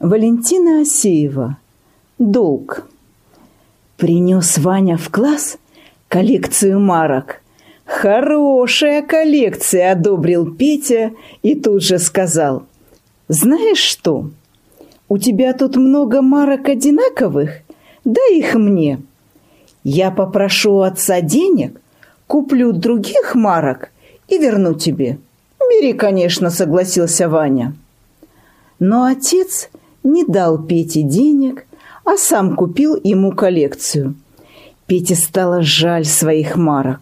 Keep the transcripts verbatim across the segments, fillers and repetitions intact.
Валентина Асеева. Долг. Принес Ваня в класс коллекцию марок. «Хорошая коллекция», — одобрил Петя и тут же сказал: «Знаешь что? У тебя тут много марок одинаковых, дай их мне. Я попрошу у отца денег, куплю других марок и верну тебе». «Бери, конечно», — согласился Ваня. Но отец не дал Пете денег, а сам купил ему коллекцию. Пете стало жаль своих марок.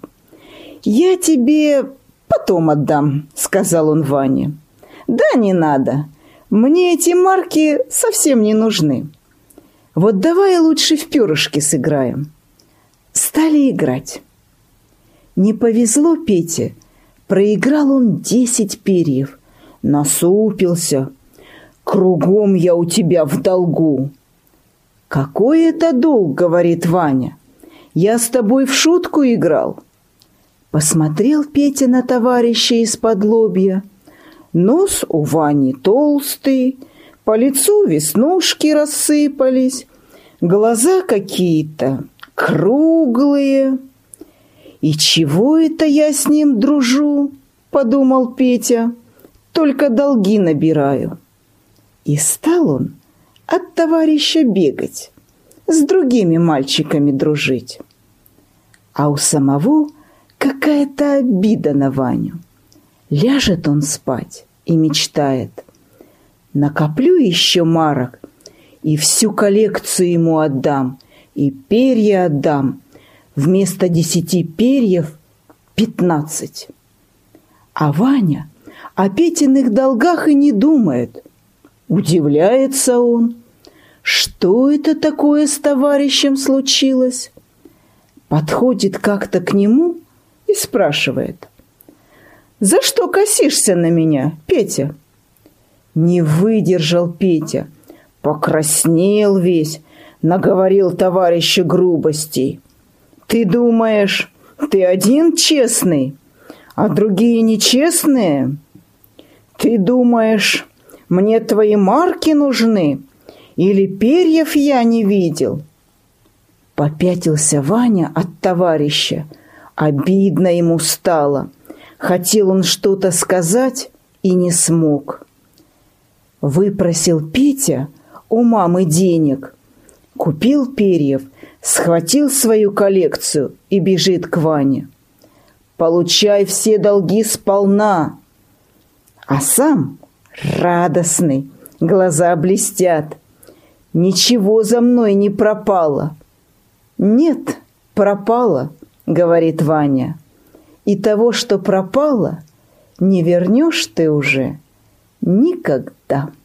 «Я тебе потом отдам», — сказал он Ване. «Да не надо, мне эти марки совсем не нужны. Вот давай лучше в перышки сыграем». Стали играть. Не повезло Пете, проиграл он десять перьев, насупился. «Кругом я у тебя в долгу». «Какой это долг?» — говорит Ваня. «Я с тобой в шутку играл». Посмотрел Петя на товарища из-под лобья. Нос у Вани толстый, по лицу веснушки рассыпались, глаза какие-то круглые. «И чего это я с ним дружу?» — подумал Петя. «Только долги набираю». И стал он от товарища бегать, с другими мальчиками дружить. А у самого какая-то обида на Ваню. Ляжет он спать и мечтает: накоплю еще марок и всю коллекцию ему отдам, и перья отдам. Вместо десяти перьев пятнадцать. А Ваня о Петиных долгах и не думает. Удивляется он. Что это такое с товарищем случилось? Подходит как-то к нему и спрашивает: «За что косишься на меня, Петя?» Не выдержал Петя, покраснел весь, наговорил товарищу грубостей. «Ты думаешь, ты один честный, а другие нечестные? Ты думаешь, мне твои марки нужны? Или перьев я не видел?» Попятился Ваня от товарища. Обидно ему стало. Хотел он что-то сказать и не смог. Выпросил Петя у мамы денег, купил перьев, схватил свою коллекцию и бежит к Ване. «Получай все долги сполна!» А сам радостный, глаза блестят. «Ничего за мной не пропало». «Нет, пропало», — говорит Ваня. «И того, что пропало, не вернешь ты уже никогда».